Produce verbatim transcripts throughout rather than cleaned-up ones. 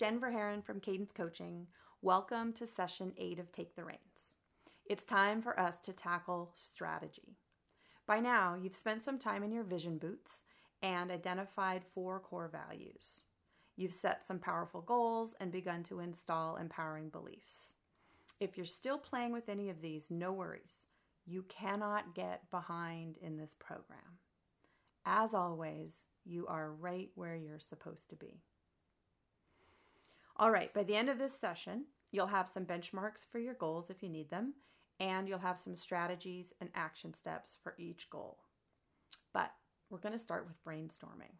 Jen Verheeren from Cadence Coaching. Welcome to session eight of Take the Reins. It's time for us to tackle strategy. By now, you've spent some time in your vision boots and identified four core values. You've set some powerful goals and begun to install empowering beliefs. If you're still playing with any of these, no worries. You cannot get behind in this program. As always, you are right where you're supposed to be. All right, by the end of this session, you'll have some benchmarks for your goals if you need them, and you'll have some strategies and action steps for each goal. But we're going to start with brainstorming.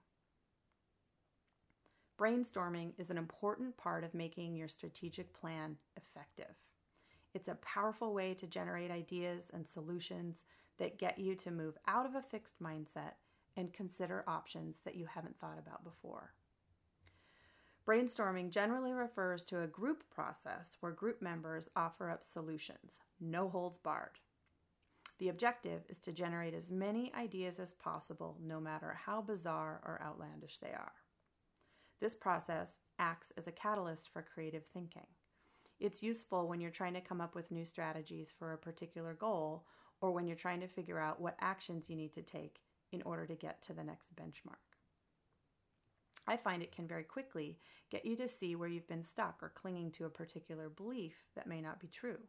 Brainstorming is an important part of making your strategic plan effective. It's a powerful way to generate ideas and solutions that get you to move out of a fixed mindset and consider options that you haven't thought about before. Brainstorming generally refers to a group process where group members offer up solutions, no holds barred. The objective is to generate as many ideas as possible, no matter how bizarre or outlandish they are. This process acts as a catalyst for creative thinking. It's useful when you're trying to come up with new strategies for a particular goal or when you're trying to figure out what actions you need to take in order to get to the next benchmark. I find it can very quickly get you to see where you've been stuck or clinging to a particular belief that may not be true.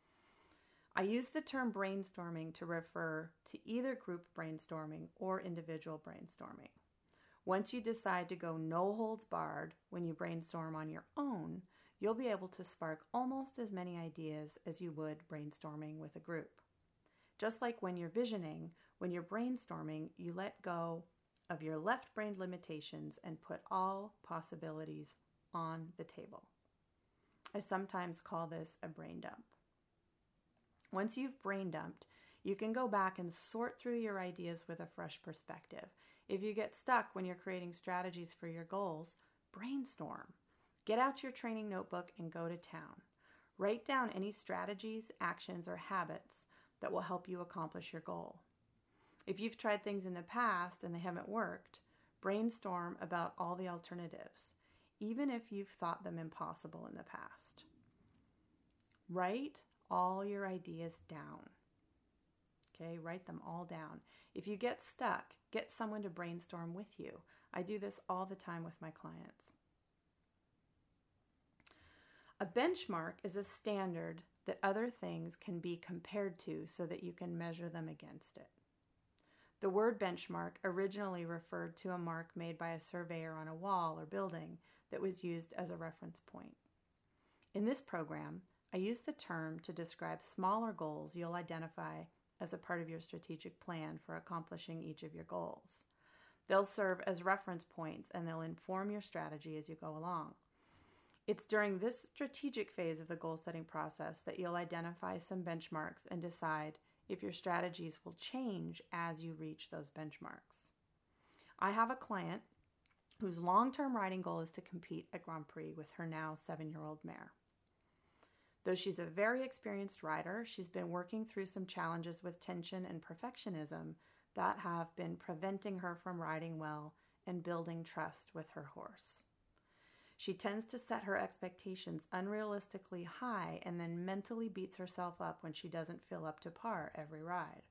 I use the term brainstorming to refer to either group brainstorming or individual brainstorming. Once you decide to go no holds barred when you brainstorm on your own, you'll be able to spark almost as many ideas as you would brainstorming with a group. Just like when you're visioning, when you're brainstorming, you let go of your left brain limitations and put all possibilities on the table. I sometimes call this a brain dump. Once you've brain dumped, you can go back and sort through your ideas with a fresh perspective. If you get stuck when you're creating strategies for your goals, brainstorm. Get out your training notebook and go to town. Write down any strategies, actions, or habits that will help you accomplish your goal. If you've tried things in the past and they haven't worked, brainstorm about all the alternatives, even if you've thought them impossible in the past. Write all your ideas down. Okay, write them all down. If you get stuck, get someone to brainstorm with you. I do this all the time with my clients. A benchmark is a standard that other things can be compared to so that you can measure them against it. The word benchmark originally referred to a mark made by a surveyor on a wall or building that was used as a reference point. In this program, I use the term to describe smaller goals you'll identify as a part of your strategic plan for accomplishing each of your goals. They'll serve as reference points and they'll inform your strategy as you go along. It's during this strategic phase of the goal-setting process that you'll identify some benchmarks and decide if your strategies will change as you reach those benchmarks. I have a client whose long-term riding goal is to compete at Grand Prix with her now seven-year-old mare. Though she's a very experienced rider, she's been working through some challenges with tension and perfectionism that have been preventing her from riding well and building trust with her horse. She tends to set her expectations unrealistically high and then mentally beats herself up when she doesn't feel up to par every ride.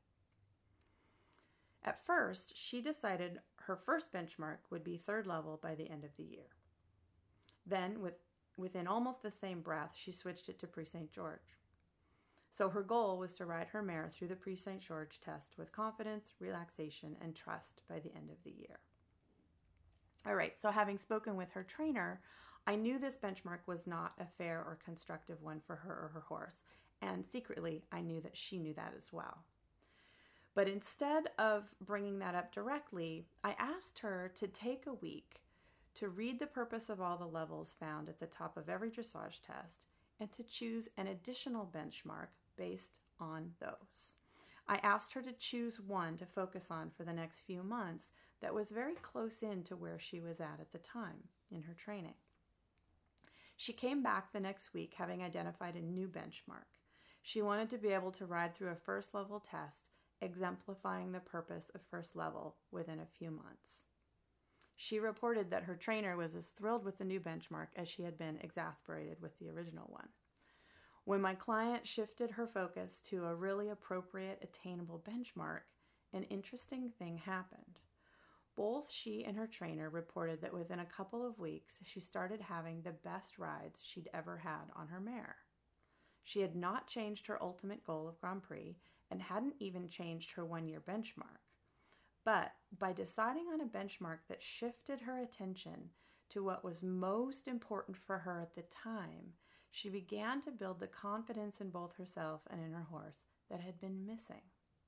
At first, she decided her first benchmark would be third level by the end of the year. Then, with, within almost the same breath, she switched it to Prix Saint George. So her goal was to ride her mare through the Prix Saint George test with confidence, relaxation, and trust by the end of the year. All right, so having spoken with her trainer, I knew this benchmark was not a fair or constructive one for her or her horse, and secretly, I knew that she knew that as well. But instead of bringing that up directly, I asked her to take a week to read the purpose of all the levels found at the top of every dressage test and to choose an additional benchmark based on those. I asked her to choose one to focus on for the next few months that was very close in to where she was at at the time in her training. She came back the next week having identified a new benchmark. She wanted to be able to ride through a first level test, exemplifying the purpose of first level within a few months. She reported that her trainer was as thrilled with the new benchmark as she had been exasperated with the original one. When my client shifted her focus to a really appropriate, attainable benchmark, an interesting thing happened. Both she and her trainer reported that within a couple of weeks, she started having the best rides she'd ever had on her mare. She had not changed her ultimate goal of Grand Prix and hadn't even changed her one-year benchmark. But by deciding on a benchmark that shifted her attention to what was most important for her at the time, she began to build the confidence in both herself and in her horse that had been missing.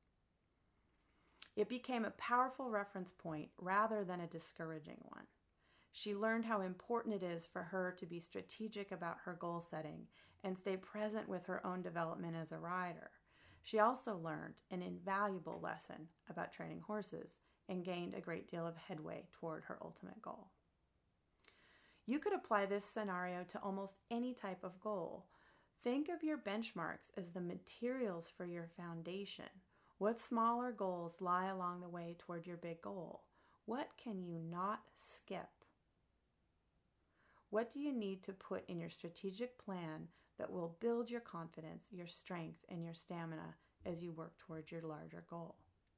It became a powerful reference point rather than a discouraging one. She learned how important it is for her to be strategic about her goal setting and stay present with her own development as a rider. She also learned an invaluable lesson about training horses and gained a great deal of headway toward her ultimate goal. You could apply this scenario to almost any type of goal. Think of your benchmarks as the materials for your foundation. What smaller goals lie along the way toward your big goal? What can you not skip? What do you need to put in your strategic plan that will build your confidence, your strength, and your stamina as you work towards your larger goal?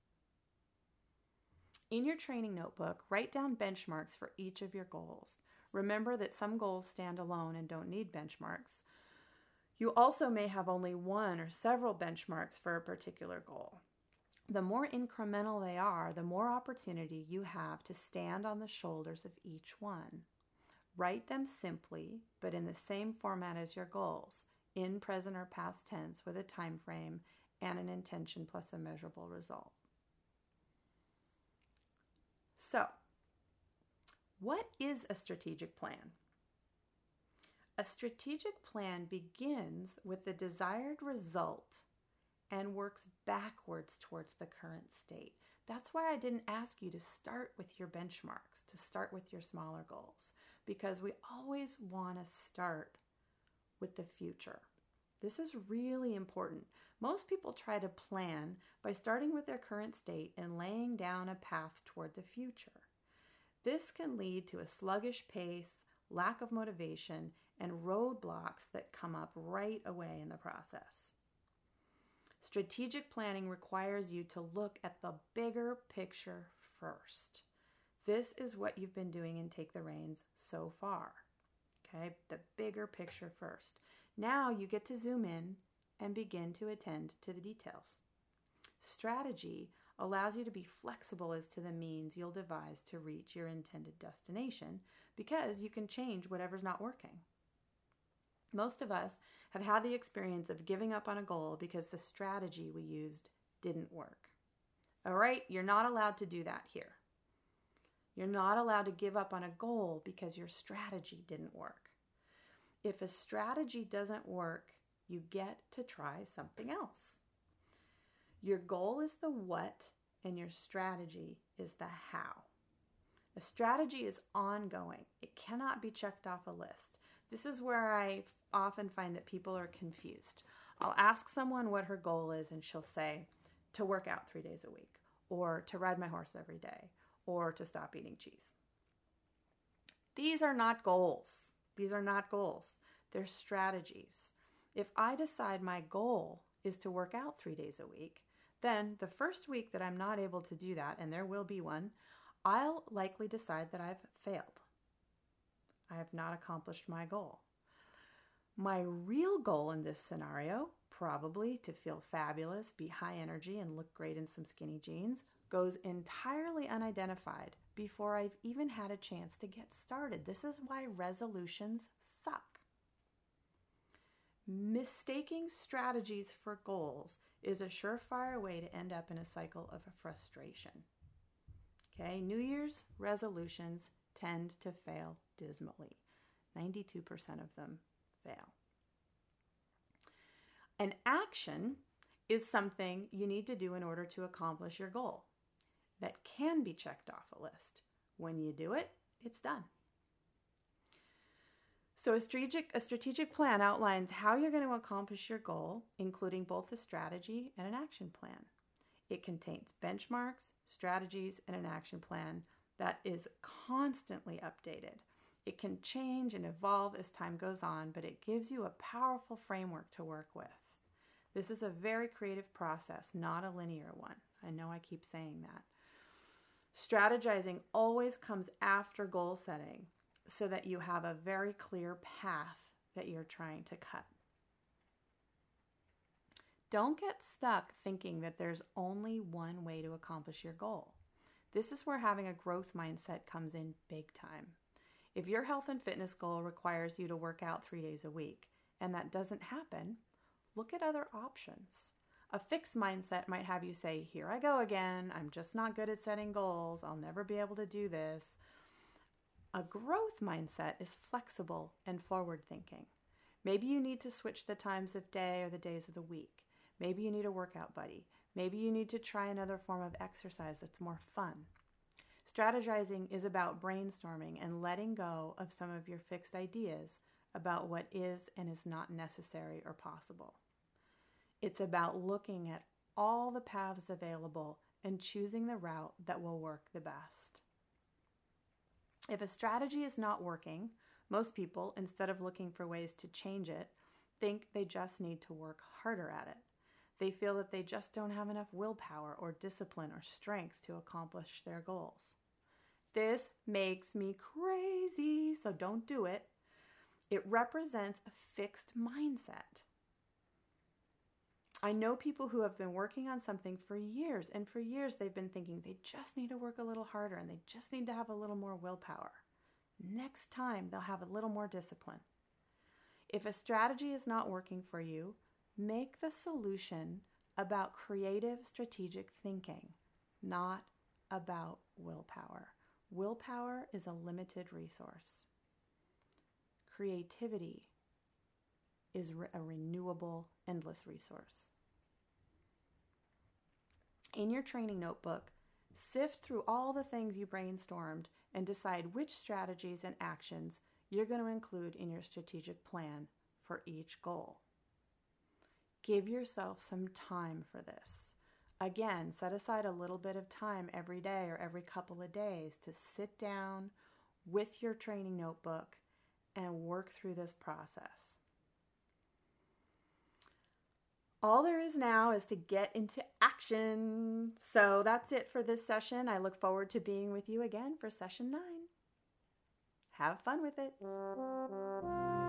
In your training notebook, write down benchmarks for each of your goals. Remember that some goals stand alone and don't need benchmarks. You also may have only one or several benchmarks for a particular goal. The more incremental they are, the more opportunity you have to stand on the shoulders of each one. Write them simply, but in the same format as your goals, in present or past tense with a time frame and an intention plus a measurable result. So, what is a strategic plan? A strategic plan begins with the desired result and works backwards towards the current state. That's why I didn't ask you to start with your benchmarks, to start with your smaller goals, because we always want to start with the future. This is really important. Most people try to plan by starting with their current state and laying down a path toward the future. This can lead to a sluggish pace, lack of motivation, and roadblocks that come up right away in the process. Strategic planning requires you to look at the bigger picture first. This is what you've been doing in Take the Reins so far. Okay, the bigger picture first. Now you get to zoom in and begin to attend to the details. Strategy allows you to be flexible as to the means you'll devise to reach your intended destination because you can change whatever's not working. Most of us have had the experience of giving up on a goal because the strategy we used didn't work. All right, you're not allowed to do that here. You're not allowed to give up on a goal because your strategy didn't work. If a strategy doesn't work, you get to try something else. Your goal is the what, and your strategy is the how. A strategy is ongoing. It cannot be checked off a list. This is where I often find that people are confused. I'll ask someone what her goal is, and she'll say, to work out three days a week, or to ride my horse every day, or to stop eating cheese. These are not goals. These are not goals. They're strategies. If I decide my goal is to work out three days a week, then the first week that I'm not able to do that, and there will be one, I'll likely decide that I've failed. I have not accomplished my goal. My real goal in this scenario, probably to feel fabulous, be high energy, and look great in some skinny jeans, goes entirely unidentified before I've even had a chance to get started. This is why resolutions suck. Mistaking strategies for goals is a surefire way to end up in a cycle of frustration. Okay, New Year's resolutions tend to fail dismally. ninety-two percent of them fail. An action is something you need to do in order to accomplish your goal that can be checked off a list. When you do it, it's done. So a strategic, a strategic plan outlines how you're going to accomplish your goal, including both a strategy and an action plan. It contains benchmarks, strategies, and an action plan that is constantly updated. It can change and evolve as time goes on, but it gives you a powerful framework to work with. This is a very creative process, not a linear one. I know I keep saying that. Strategizing always comes after goal setting so that you have a very clear path that you're trying to cut. Don't get stuck thinking that there's only one way to accomplish your goal. This is where having a growth mindset comes in big time. If your health and fitness goal requires you to work out three days a week, and that doesn't happen, look at other options. A fixed mindset might have you say, here I go again, I'm just not good at setting goals, I'll never be able to do this. A growth mindset is flexible and forward-thinking. Maybe you need to switch the times of day or the days of the week. Maybe you need a workout buddy. Maybe you need to try another form of exercise that's more fun. Strategizing is about brainstorming and letting go of some of your fixed ideas about what is and is not necessary or possible. It's about looking at all the paths available and choosing the route that will work the best. If a strategy is not working, most people, instead of looking for ways to change it, think they just need to work harder at it. They feel that they just don't have enough willpower or discipline or strength to accomplish their goals. This makes me crazy, so don't do it. It represents a fixed mindset. I know people who have been working on something for years, and for years they've been thinking they just need to work a little harder and they just need to have a little more willpower. Next time, they'll have a little more discipline. If a strategy is not working for you, make the solution about creative, strategic thinking, not about willpower. Willpower is a limited resource. Creativity is a renewable, endless resource. In your training notebook, sift through all the things you brainstormed and decide which strategies and actions you're going to include in your strategic plan for each goal. Give yourself some time for this. Again, set aside a little bit of time every day or every couple of days to sit down with your training notebook and work through this process. All there is now is to get into action. So that's it for this session. I look forward to being with you again for session nine. Have fun with it.